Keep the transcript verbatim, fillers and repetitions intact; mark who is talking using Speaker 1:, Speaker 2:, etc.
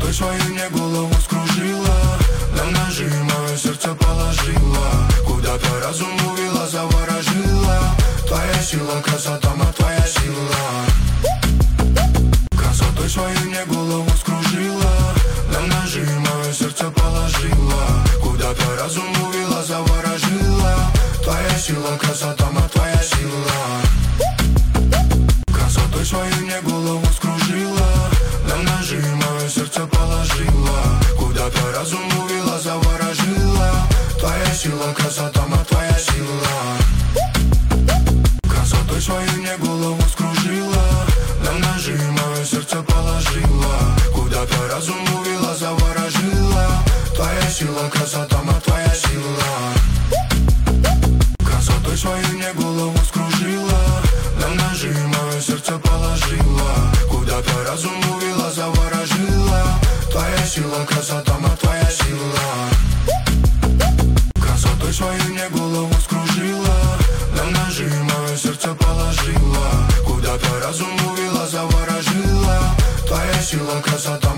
Speaker 1: Красотой своей мне голову скружила, на ножи мое сердце положила, куда-то разум увела, заворожила. Твоя сила, красота, ма, твоя сила. Красотой своей мне голову скружила, на ножи мое сердце положила, куда-то разум увела, заворожила. Твоя сила, красота, ма, твоя сила. Красотой своей мне голову скружила, на ножи мое сердце положила, куда-то разум увела, заворожила. Твоя сила, красота, ма, твоя сила. Красотой своей мне голову скружила, на ножи мое сердце положила, куда-то разум увела, заворожила. Твоя сила, красота, ма, твоя сила. Красотой своей мне голову скружила, на ножи мое сердце положила, куда-то разум увела, заворожила. Твоя сила, красота, ма, твоя сила. Красотой своей мне голову скружила, на ножи мое сердце положила, куда-то разум увела, заворожила. Твоя сила, красота,